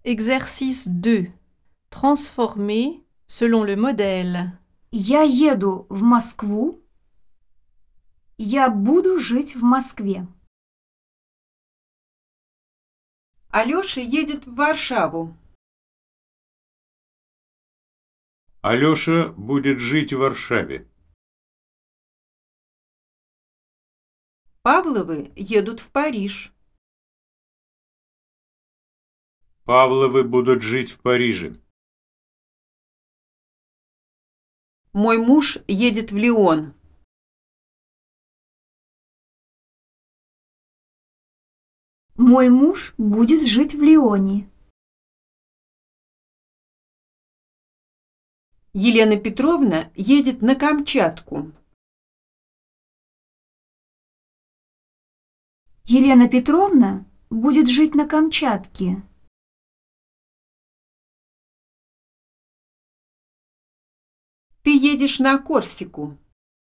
Exercice 2. Transformer selon le modèle. Я еду в Москву. Я буду жить в Москве. Алёша едет в Варшаву. Алёша будет жить в Варшаве. Павловы едут в Париж. Павловы будут жить в Париже. Мой муж едет в Лион. Мой муж будет жить в Лионе. Елена Петровна едет на Камчатку. Елена Петровна будет жить на Камчатке. Ты едешь на Корсику.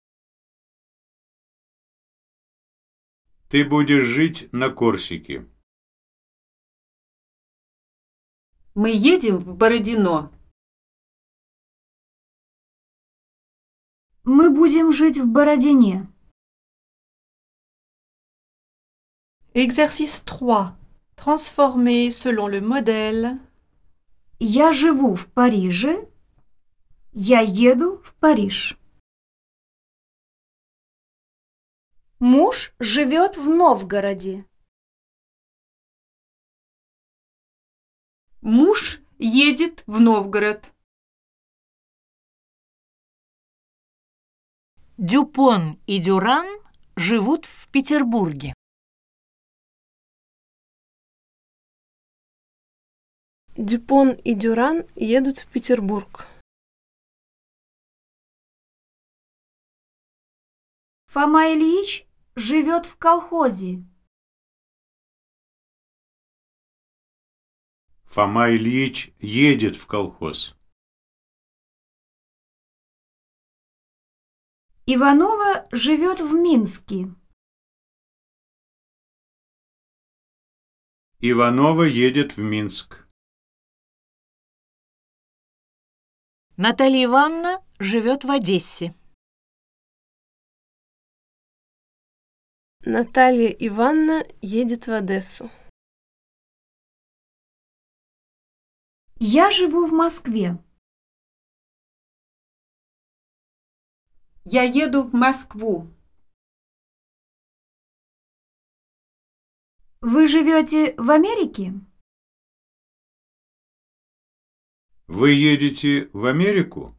Ты будешь жить на Корсике. Мы едем в Бородино. Мы будем жить в Бородине. Exercice 3. Transformer selon le modèle. Я живу в Париже. Я еду в Париж. Муж живет в Новгороде. Муж едет в Новгород. Дюпон и Дюран живут в Петербурге. Дюпон и Дюран едут в Петербург. Фома Ильич живет в колхозе. Фома Ильич едет в колхоз. Иванова живет в Минске. Иванова едет в Минск. Наталья Ивановна живет в Одессе. Наталья Ивановна едет в Одессу. Я живу в Москве. Я еду в Москву. Вы живете в Америке? Вы едете в Америку?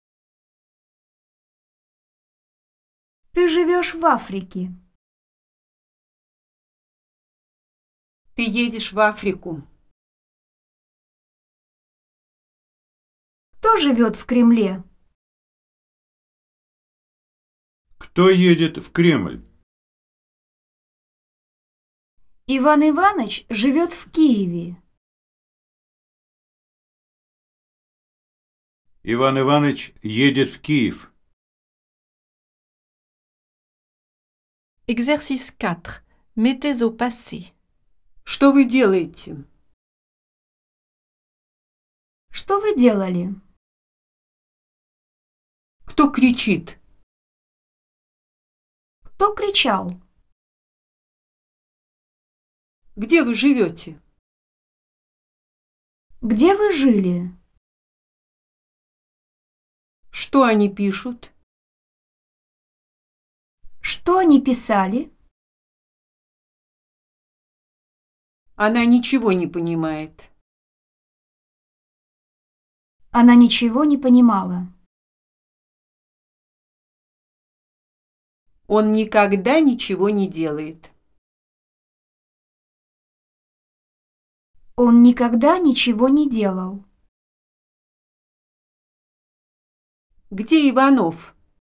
Ты живешь в Африке. Ты едешь в Африку. Кто живет в Кремле? Кто едет в Кремль? Иван Иванович живет в Киеве. Иван Иванович едет в Киев. Exercice 4. Mettez au passé. Что вы делаете? Что вы делали? Кто кричит? Кто кричал? Где вы живете? Где вы жили? Что они пишут? Что они писали? Она ничего не понимает. Она ничего не понимала. Он никогда ничего не делает. Он никогда ничего не делал. Где Иванов?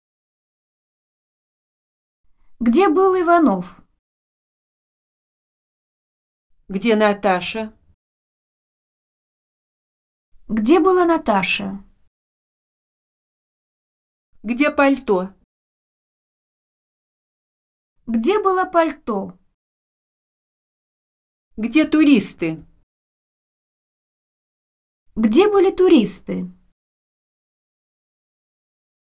Где был Иванов? Где Наташа? Где была Наташа? Где пальто? Где было пальто? Где туристы? Где были туристы?